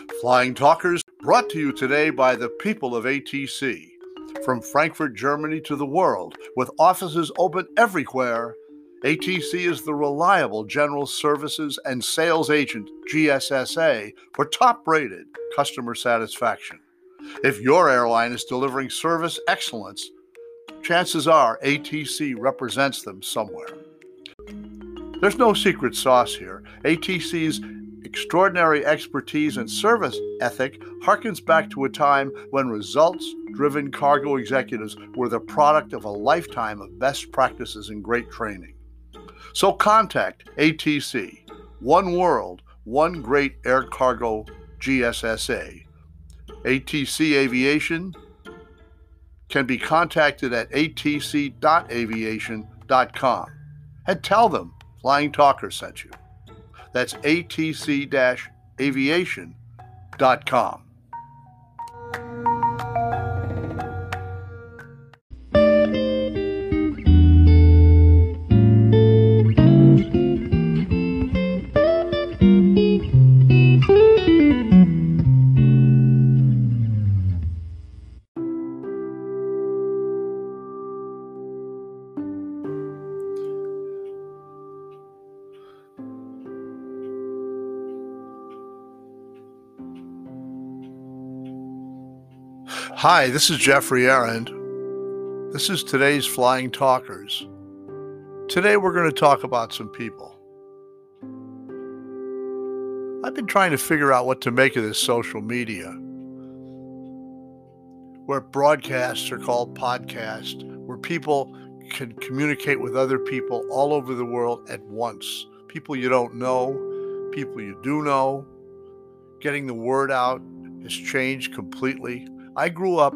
Flying Talkers brought to you today by the people of ATC. From Frankfurt, Germany to the world, with offices open everywhere, ATC is the reliable general services and sales agent, GSSA, for top-rated customer satisfaction. If your airline is delivering service excellence, chances are ATC represents them somewhere. There's no secret sauce here. ATC's extraordinary expertise and service ethic harkens back to a time when results-driven cargo executives were the product of a lifetime of best practices and great training. So contact ATC, One World, One Great Air Cargo GSSA. ATC Aviation can be contacted at atc.aviation.com and tell them Flying Talker sent you. That's atc-aviation.com. Hi, this is Jeffrey Arend. This is today's Flying Talkers. Today we're going to talk about some people. I've been trying to figure out what to make of this social media, where broadcasts are called podcasts, where people can communicate with other people all over the world at once. People you don't know, people you do know. Getting the word out has changed completely. I grew up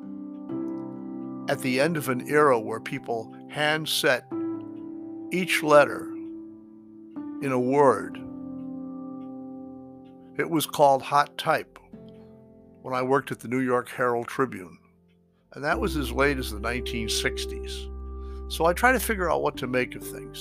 at the end of an era where people hand set each letter in a word. It was called hot type when I worked at the New York Herald Tribune, and that was as late as the 1960s. So I try to figure out what to make of things.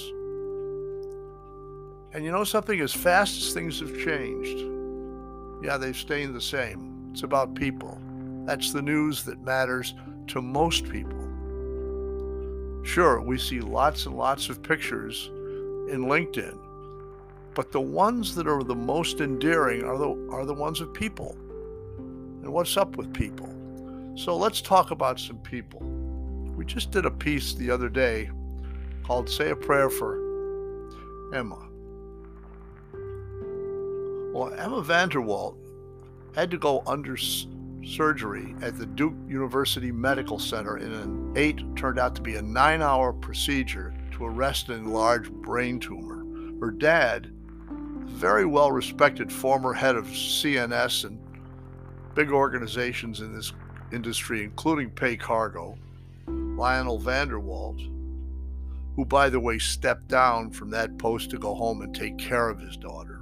And you know something? As fast as things have changed, yeah, they've stayed the same. It's about people. That's the news that matters to most people. Sure, we see lots and lots of pictures in LinkedIn, but the ones that are the most endearing are the ones of people. And what's up with people? So let's talk about some people. We just did a piece the other day called Say a Prayer for Emma. Well, Emma Vanderwalt had to go under surgery at the Duke University Medical Center in turned out to be a 9-hour procedure to arrest an enlarged brain tumor. Her dad, very well-respected former head of CNS and big organizations in this industry, including Pay Cargo, Lionel Vanderwalt, who, by the way, stepped down from that post to go home and take care of his daughter,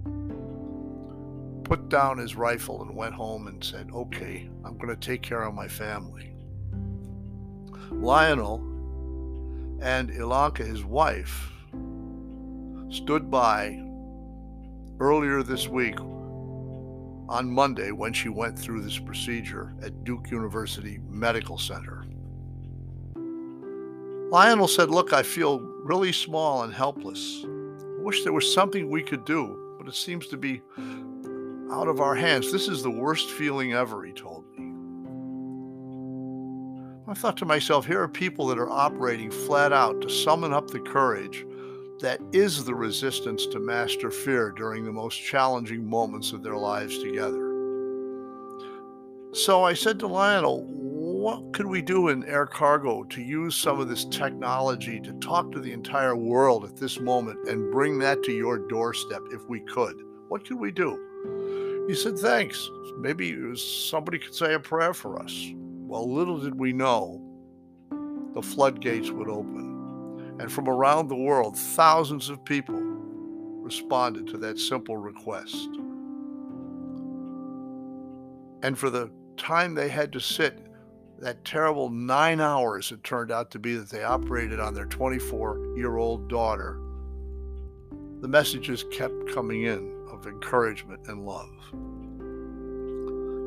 put down his rifle and went home and said, okay, I'm going to take care of my family. Lionel and Ilanka, his wife, stood by earlier this week on Monday when she went through this procedure at Duke University Medical Center. Lionel said, look, I feel really small and helpless. I wish there was something we could do, but it seems to be out of our hands. This is the worst feeling ever, he told me. I thought to myself, here are people that are operating flat out to summon up the courage that is the resistance to master fear during the most challenging moments of their lives together. So I said to Lionel, what could we do in air cargo to use some of this technology to talk to the entire world at this moment and bring that to your doorstep if we could? What could we do? He said, thanks. Maybe somebody could say a prayer for us. Well, little did we know the floodgates would open. And from around the world, thousands of people responded to that simple request. And for the time they had to sit, that terrible 9 hours it turned out to be that they operated on their 24-year-old daughter, the messages kept coming in of encouragement and love.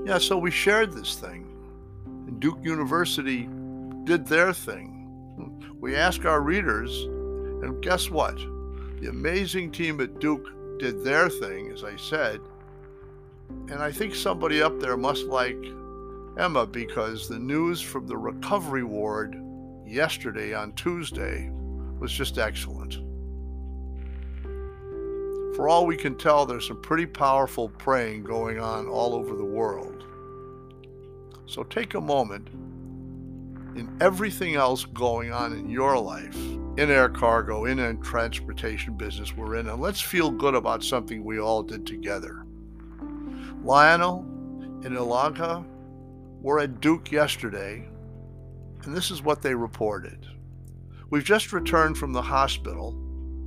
Yeah, so we shared this thing, and Duke University did their thing. We asked our readers, and guess what? The amazing team at Duke did their thing, as I said, and I think somebody up there must like Emma, because the news from the recovery ward yesterday on Tuesday was just excellent. For all we can tell, there's some pretty powerful praying going on all over the world. So take a moment in everything else going on in your life, in air cargo, in a transportation business we're in, and let's feel good about something we all did together. Lionel and Ilanka were at Duke yesterday, and this is what they reported. We've just returned from the hospital.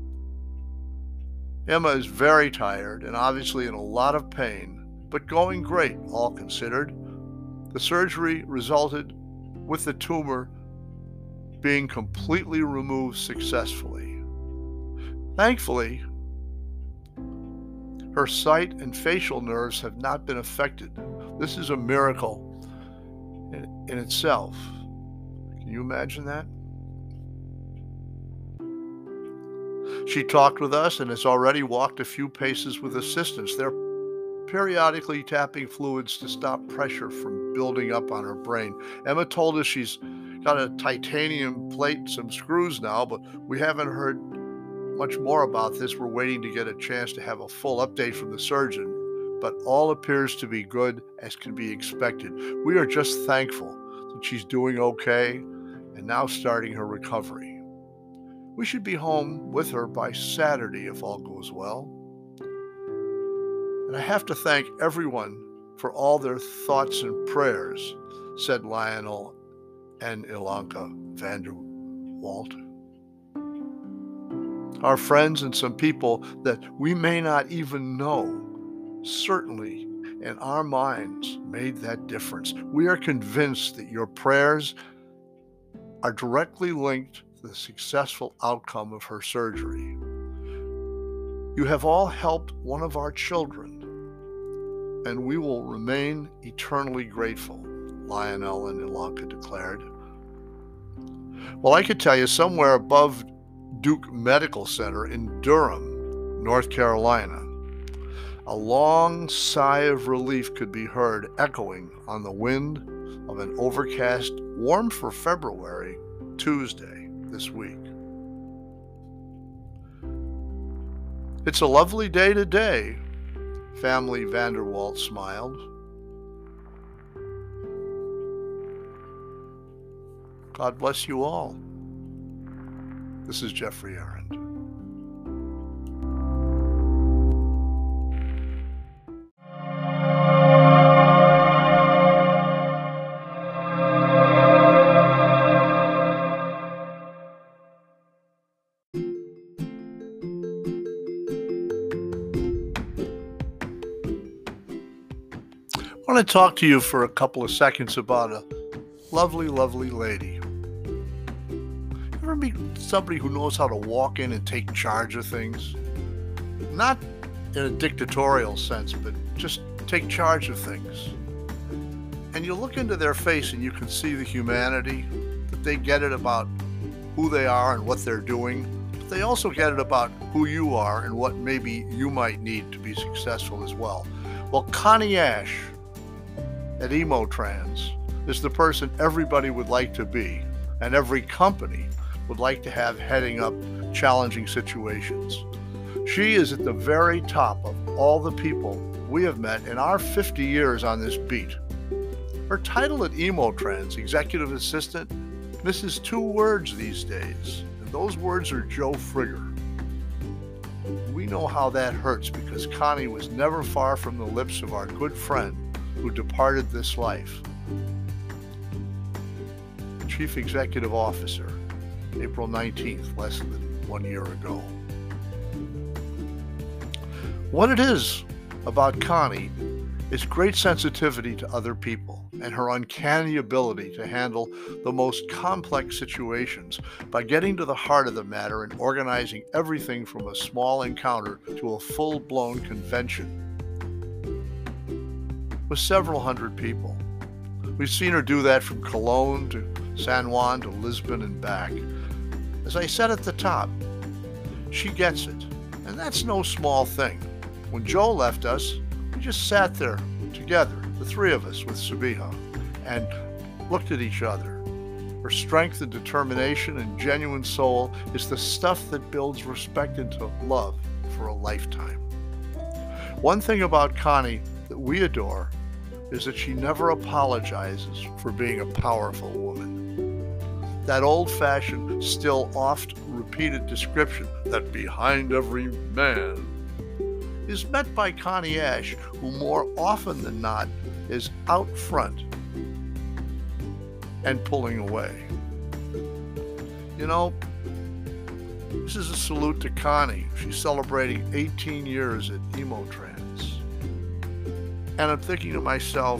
Emma is very tired and obviously in a lot of pain, but going great, all considered. The surgery resulted with the tumor being completely removed successfully. Thankfully, her sight and facial nerves have not been affected. This is a miracle in itself. Can you imagine that? She talked with us and has already walked a few paces with assistance. They're periodically tapping fluids to stop pressure from building up on her brain. Emma told us she's got a titanium plate and some screws now, but we haven't heard much more about this. We're waiting to get a chance to have a full update from the surgeon, but all appears to be good as can be expected. We are just thankful that she's doing okay and now starting her recovery. We should be home with her by Saturday if all goes well. And I have to thank everyone for all their thoughts and prayers, said Lionel and Ilanka Vanderwalt. Our friends and some people that we may not even know certainly in our minds made that difference. We are convinced that your prayers are directly linked to the successful outcome of her surgery. You have all helped one of our children, and we will remain eternally grateful, Lionel and Ilanka declared. Well, I could tell you somewhere above Duke Medical Center in Durham, North Carolina, a long sigh of relief could be heard echoing on the wind of an overcast, warm for February, Tuesday this week. It's a lovely day today, Family Vanderwalt smiled. God bless you all. This is Jeffrey Arend. I want to talk to you for a couple of seconds about a lovely, lovely lady. You ever meet somebody who knows how to walk in and take charge of things? Not in a dictatorial sense, but just take charge of things. And you look into their face and you can see the humanity, that they get it about who they are and what they're doing. But they also get it about who you are and what maybe you might need to be successful as well. Well, Connie Ash at Emotrans is the person everybody would like to be, and every company would like to have heading up challenging situations. She is at the very top of all the people we have met in our 50 years on this beat. Her title at Emotrans, Executive Assistant, misses 2 words these days, and those words are Joe Frigger. We know how that hurts because Connie was never far from the lips of our good friend who departed this life. Chief Executive Officer, April 19th, less than 1 year ago. What it is about Connie is great sensitivity to other people and her uncanny ability to handle the most complex situations by getting to the heart of the matter and organizing everything from a small encounter to a full-blown convention. with several hundred people. We've seen her do that from Cologne to San Juan to Lisbon and back. As I said at the top, she gets it, and that's no small thing. When Joe left us, we just sat there together, the three of us with Sabiha, and looked at each other. Her strength and determination and genuine soul is the stuff that builds respect into love for a lifetime. One thing about Connie that we adore is that she never apologizes for being a powerful woman. That old-fashioned, still oft-repeated description that behind every man is met by Connie Ash, who more often than not is out front and pulling away. You know, this is a salute to Connie. She's celebrating 18 years at Emotrans. And I'm thinking to myself,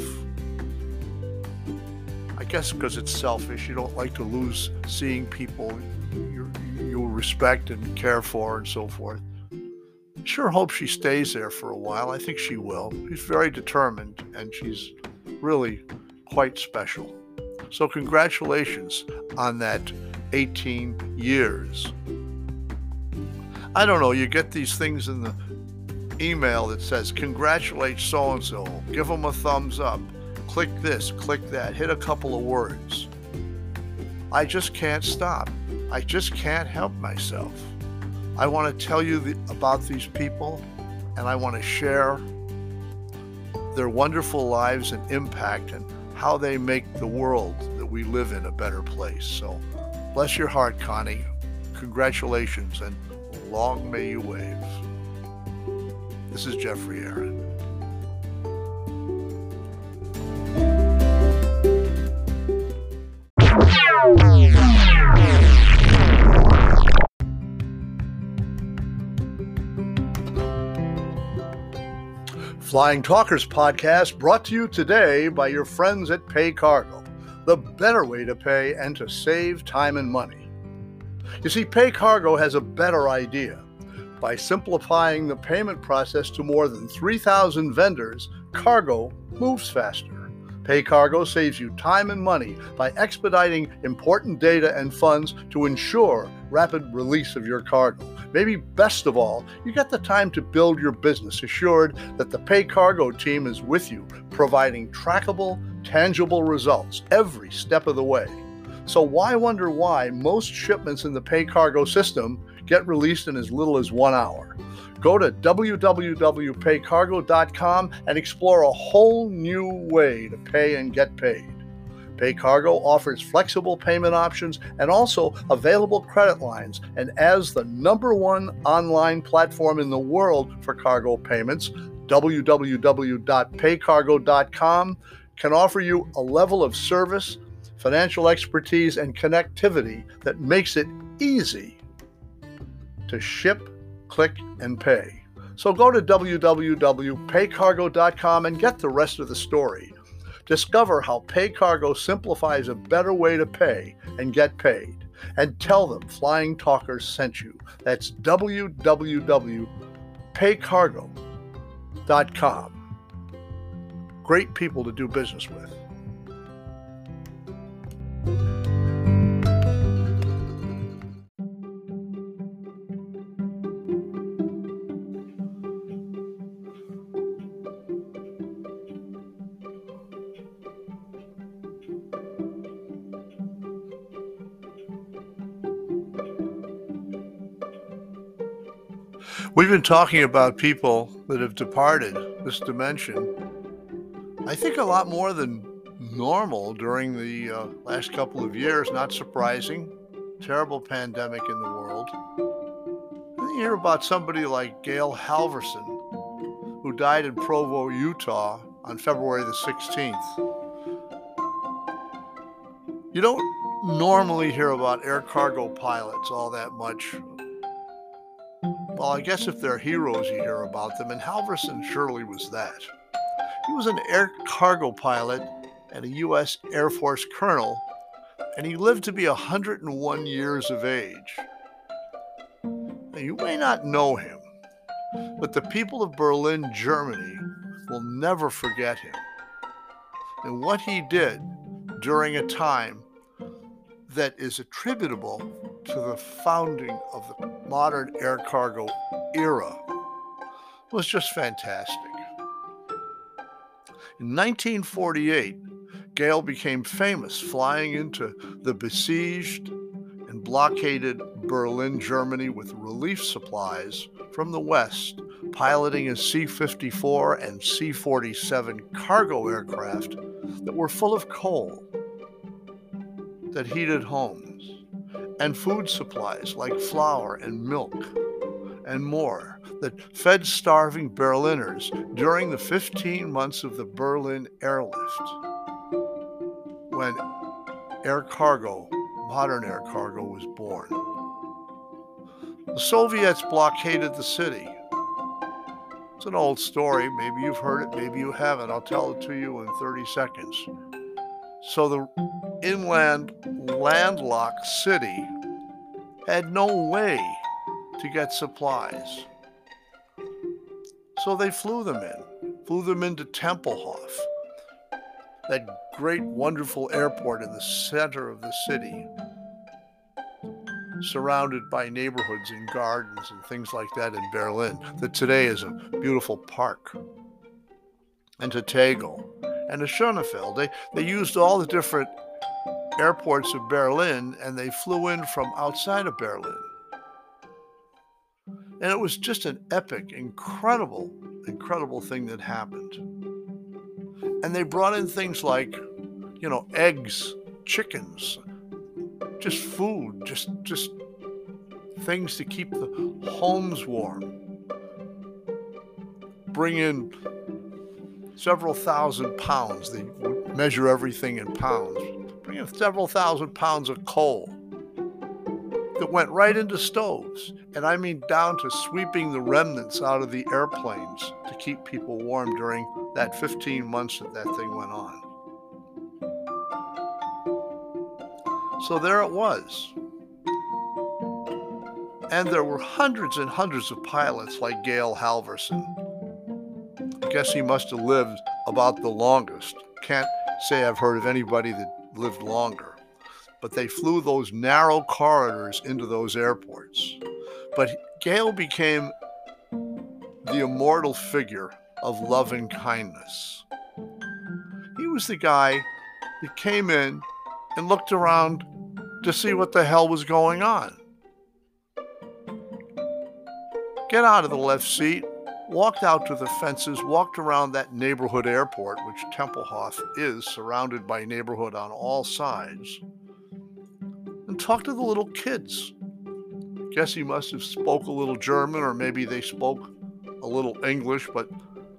I guess because it's selfish, you don't like to lose seeing people you respect and care for and so forth. Sure hope she stays there for a while. I think she will. She's very determined and she's really quite special. So congratulations on that 18 years. I don't know, you get these things in the email that says, congratulate so-and-so, give them a thumbs up, click this, click that, hit a couple of words. I just can't stop. I just can't help myself. I want to tell you about these people, and I want to share their wonderful lives and impact and how they make the world that we live in a better place. So bless your heart, Connie. Congratulations, and long may you wave. This is Jeffrey Aaron. Flying Talkers podcast brought to you today by your friends at PayCargo, the better way to pay and to save time and money. You see, PayCargo has a better idea. By simplifying the payment process to more than 3,000 vendors, cargo moves faster. PayCargo saves you time and money by expediting important data and funds to ensure rapid release of your cargo. Maybe best of all, you get the time to build your business, assured that the PayCargo team is with you, providing trackable, tangible results every step of the way. So why wonder why most shipments in the PayCargo system get released in as little as 1 hour? Go to www.paycargo.com and explore a whole new way to pay and get paid. PayCargo offers flexible payment options and also available credit lines. And as the #1 online platform in the world for cargo payments, www.paycargo.com can offer you a level of service, financial expertise, and connectivity that makes it easy to ship, click, and pay. So go to www.paycargo.com and get the rest of the story. Discover how PayCargo simplifies a better way to pay and get paid. And tell them Flying Talkers sent you. That's www.paycargo.com. Great people to do business with. We've been talking about people that have departed this dimension, I think a lot more than normal during the last couple of years. Not surprising. Terrible pandemic in the world. And you hear about somebody like Gail Halvorson, who died in Provo, Utah on February the 16th. You don't normally hear about air cargo pilots all that much. Well, I guess if they're heroes, you hear about them, and Halvorson surely was that. He was an air cargo pilot and a U.S. Air Force colonel, and he lived to be 101 years of age. Now, you may not know him, but the people of Berlin, Germany, will never forget him. and what he did during a time that is attributable to the founding of the modern air cargo era was just fantastic. In 1948, Gale became famous flying into the besieged and blockaded Berlin, Germany with relief supplies from the West, piloting a C-54 and C-47 cargo aircraft that were full of coal that heated homes, and food supplies like flour and milk and more that fed starving Berliners during the 15 months of the Berlin airlift, when air cargo, modern air cargo, was born. The Soviets blockaded the city. It's an old story. Maybe you've heard it, maybe you haven't. I'll tell it to you in 30 seconds. So the inland landlocked city had no way to get supplies. So they flew them into Tempelhof, that great, wonderful airport in the center of the city, surrounded by neighborhoods and gardens and things like that in Berlin, that today is a beautiful park. And to Tegel and to Schönefeld. They used all the different airports of Berlin, and they flew in from outside of Berlin. And it was just an epic, incredible thing that happened. And they brought in things like, eggs, chickens, just food, just things to keep the homes warm. Bring in several thousand pounds. They would measure everything in pounds. Bring in several thousand pounds of coal that went right into stoves. And I mean down to sweeping the remnants out of the airplanes to keep people warm during that 15 months that thing went on. So there it was. And there were hundreds and hundreds of pilots like Gale Halvorsen. I guess he must have lived about the longest. Can't say I've heard of anybody that lived longer. But they flew those narrow corridors into those airports. But Gale became the immortal figure of love and kindness. He was the guy that came in and looked around to see what the hell was going on. Get out of the left seat, walked out to the fences, walked around that neighborhood airport, which Tempelhof is, surrounded by neighborhood on all sides, and talked to the little kids. Guess he must have spoke a little German, or maybe they spoke a little English, but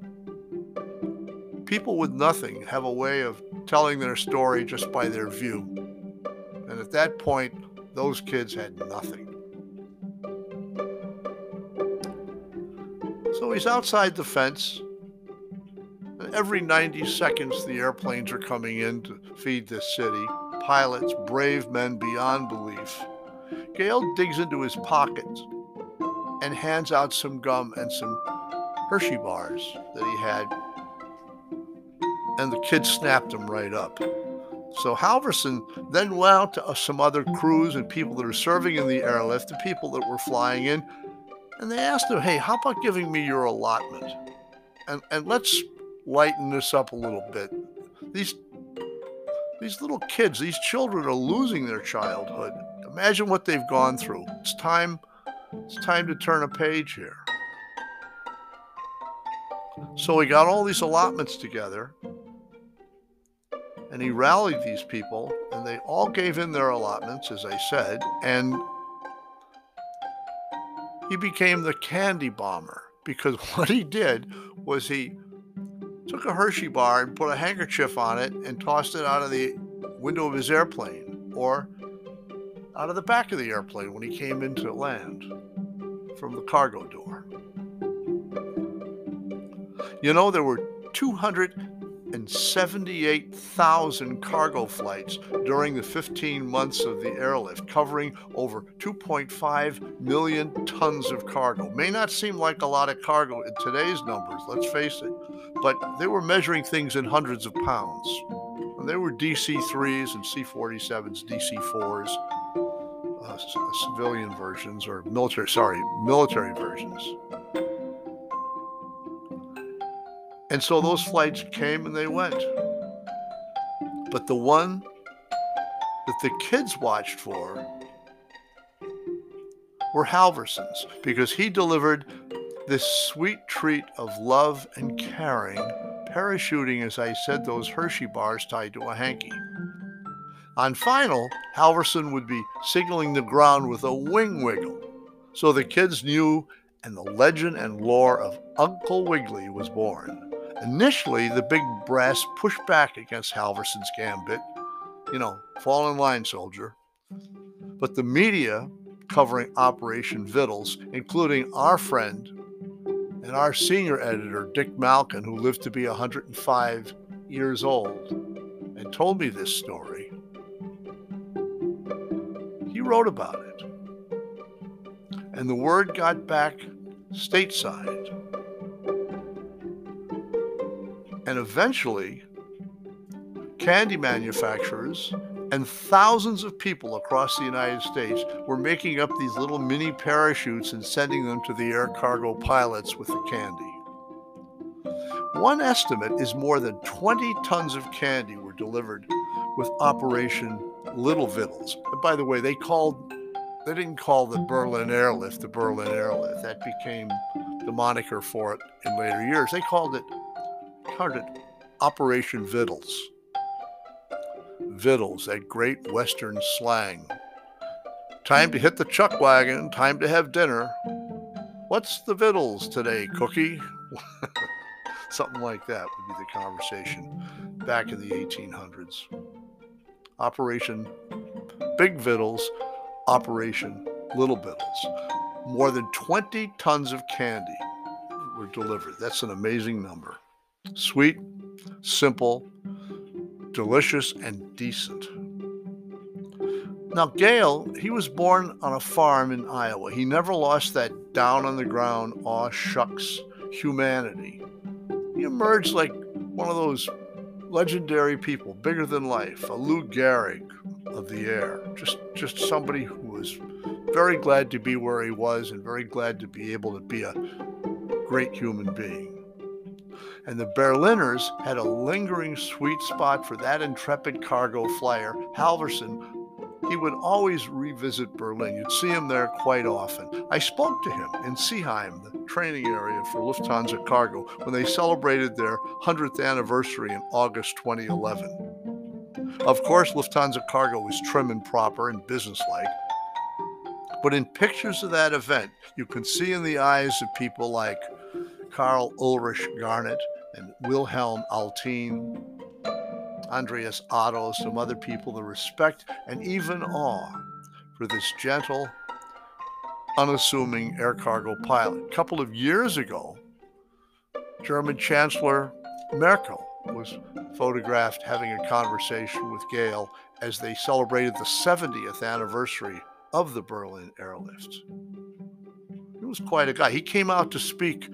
people with nothing have a way of telling their story just by their view. And at that point, those kids had nothing. So he's outside the fence, and every 90 seconds the airplanes are coming in to feed this city. Pilots, brave men beyond belief. Gale digs into his pockets and hands out some gum and some Hershey bars that he had, and the kids snapped them right up. So Halvorsen then went out to some other crews and people that are serving in the airlift, the people that were flying in, and they asked him, hey, how about giving me your allotment? And let's lighten this up a little bit. These little kids, these children are losing their childhood. Imagine what they've gone through. It's time to turn a page here. So he got all these allotments together, and he rallied these people, and they all gave in their allotments, as I said, and he became the candy bomber, because what he did was he took a Hershey bar and put a handkerchief on it and tossed it out of the window of his airplane, or out of the back of the airplane when he came into land from the cargo door. There were 278,000 cargo flights during the 15 months of the airlift, covering over 2.5 million tons of cargo. May not seem like a lot of cargo in today's numbers, let's face it, but they were measuring things in hundreds of pounds. They were DC-3s and C-47s, DC-4s, civilian versions, or military versions. And so those flights came and they went. But the one that the kids watched for were Halverson's, because he delivered this sweet treat of love and caring, parachuting, as I said, those Hershey bars tied to a hanky. On final, Halverson would be signaling the ground with a wing wiggle, so the kids knew, and the legend and lore of Uncle Wiggily was born. Initially, the big brass pushed back against Halverson's gambit. Fall in line, soldier. But the media covering Operation Vittles, including our friend and our senior editor, Dick Malkin, who lived to be 105 years old and told me this story, he wrote about it. And the word got back stateside. And eventually, candy manufacturers and thousands of people across the United States were making up these little mini parachutes and sending them to the air cargo pilots with the candy. One estimate is more than 20 tons of candy were delivered with Operation Little Vittles. And by the way, they didn't call the Berlin Airlift the Berlin Airlift. That became the moniker for it in later years. They called it Operation Vittles. Vittles, that great Western slang. Time to hit the chuck wagon, time to have dinner. What's the vittles today, cookie? Something like that would be the conversation back in the 1800s. Operation Big Vittles, Operation Little Vittles. More than 20 tons of candy were delivered. That's an amazing number. Sweet, simple, delicious, and decent. Now, Gale, he was born on a farm in Iowa. He never lost that down-on-the-ground, aw shucks humanity. He emerged like one of those legendary people, bigger than life, a Lou Gehrig of the air. Just somebody who was very glad to be where he was and very glad to be able to be a great human being. And the Berliners had a lingering sweet spot for that intrepid cargo flyer, Halverson. He would always revisit Berlin. You'd see him there quite often. I spoke to him in Seeheim, the training area for Lufthansa Cargo, when they celebrated their 100th anniversary in August 2011. Of course, Lufthansa Cargo was trim and proper and businesslike. But in pictures of that event, you can see in the eyes of people like Karl Ulrich Garnet and Wilhelm Altin, Andreas Otto, some other people, the respect and even awe for this gentle, unassuming air cargo pilot. A couple of years ago, German Chancellor Merkel was photographed having a conversation with Gale as they celebrated the 70th anniversary of the Berlin Airlift. He was quite a guy. He came out to speak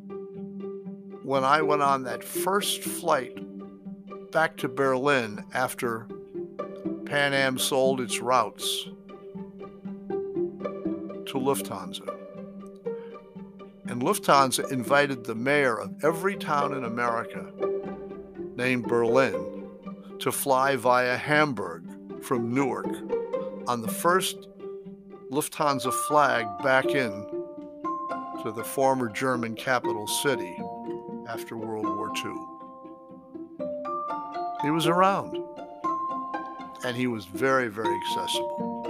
when I went on that first flight back to Berlin after Pan Am sold its routes to Lufthansa. And Lufthansa invited the mayor of every town in America named Berlin to fly via Hamburg from Newark on the first Lufthansa flag back in to the former German capital city after World War II. He was around, and he was very, very accessible.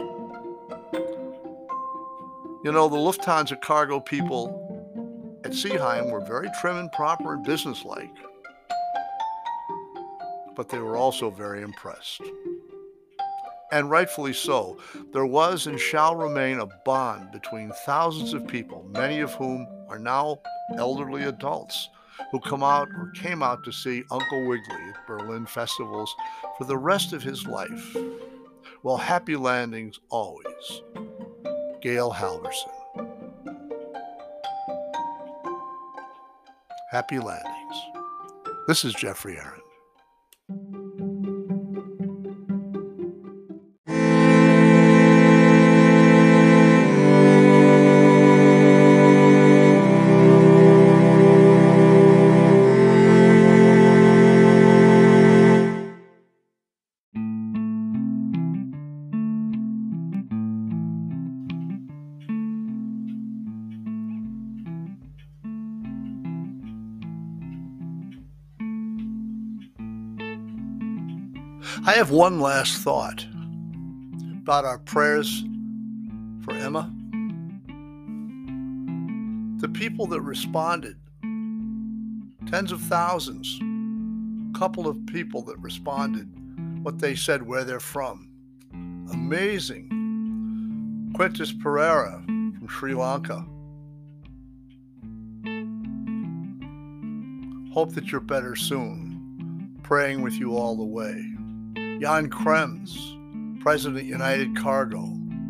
The Lufthansa cargo people at Seeheim were very trim and proper and businesslike, but they were also very impressed. And rightfully so. There was and shall remain a bond between thousands of people, many of whom are now elderly adults, who came out to see Uncle Wiggily at Berlin festivals for the rest of his life. Well, happy landings always. Gale Halverson. Happy landings. This is Jeffrey Aaron. I have one last thought about our prayers for Emma. The people that responded, tens of thousands, couple of people that responded, what they said, where they're from. Amazing. Quintus Pereira from Sri Lanka. Hope that you're better soon. Praying with you all the way. Jan Krems, President United Cargo.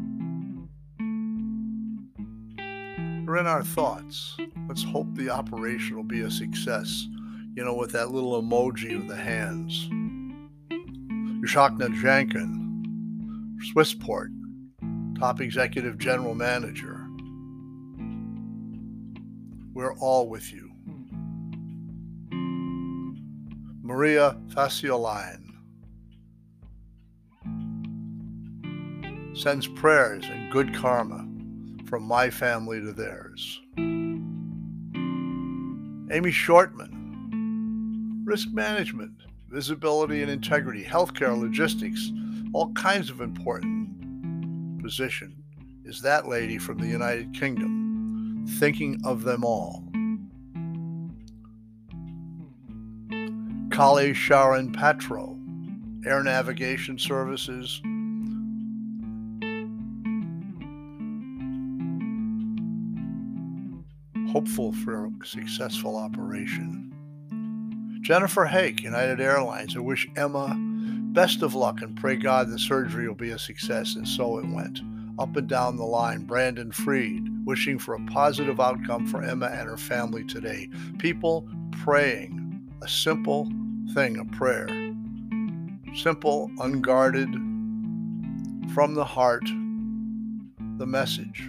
We're in our thoughts. Let's hope the operation will be a success. With that little emoji of the hands. Yushakna Jankin, Swissport, Top Executive General Manager. We're all with you. Maria Faciolain sends prayers and good karma from my family to theirs. Amy Shortman, risk management, visibility and integrity, healthcare, logistics, all kinds of important position is that lady from the United Kingdom, thinking of them all. Kali Sharon Patro, Air Navigation Services, hopeful for a successful operation. Jennifer Hake, United Airlines, I wish Emma best of luck and pray God the surgery will be a success, and so it went. Up and down the line, Brandon Freed, wishing for a positive outcome for Emma and her family today. People praying, a simple thing, a prayer. Simple, unguarded, from the heart, the message.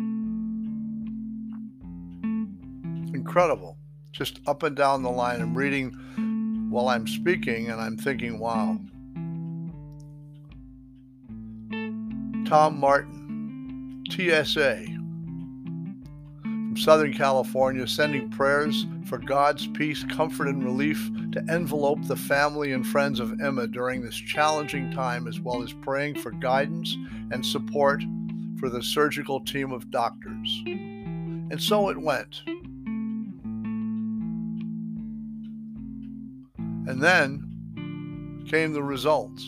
Incredible. Just up and down the line. I'm reading while I'm speaking, and I'm thinking, wow. Tom Martin, TSA, from Southern California, sending prayers for God's peace, comfort, and relief to envelope the family and friends of Emma during this challenging time, as well as praying for guidance and support for the surgical team of doctors. And so it went. And then came the results.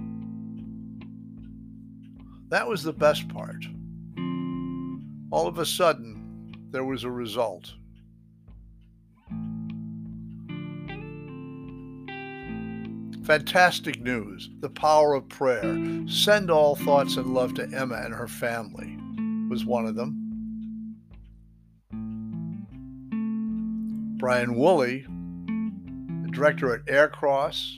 That was the best part. All of a sudden, there was a result. Fantastic news. The power of prayer. Send all thoughts and love to Emma and her family was one of them. Brian Woolley, director at Aircross,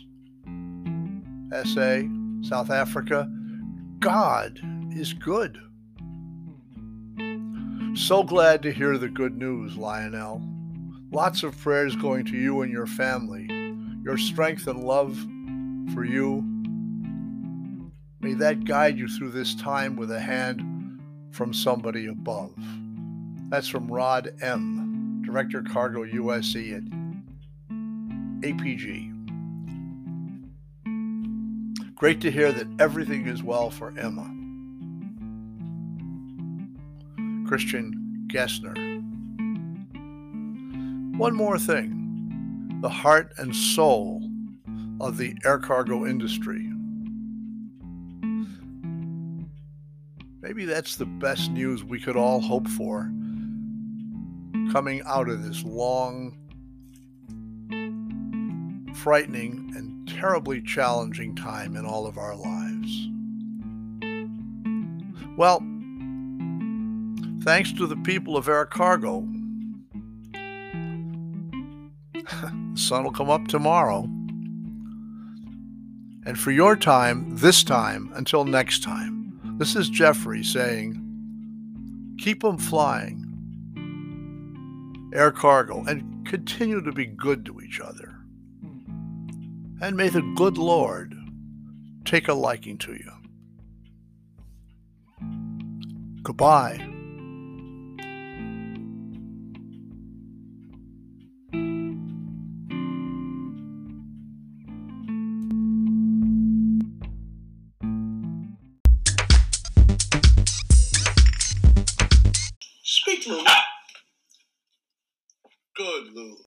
SA, South Africa. God is good. So glad to hear the good news, Lionel. Lots of prayers going to you and your family. Your strength and love for you. May that guide you through this time with a hand from somebody above. That's from Rod M., Director Cargo USC at APG. Great to hear that everything is well for Emma. Christian Gessner. One more thing. The heart and soul of the air cargo industry. Maybe that's the best news we could all hope for coming out of this long, frightening, and terribly challenging time in all of our lives. Well, thanks to the people of Air Cargo, the sun will come up tomorrow. And for your time, this time, until next time, this is Jeffrey saying, keep them flying, Air Cargo, and continue to be good to each other. And may the good Lord take a liking to you. Goodbye.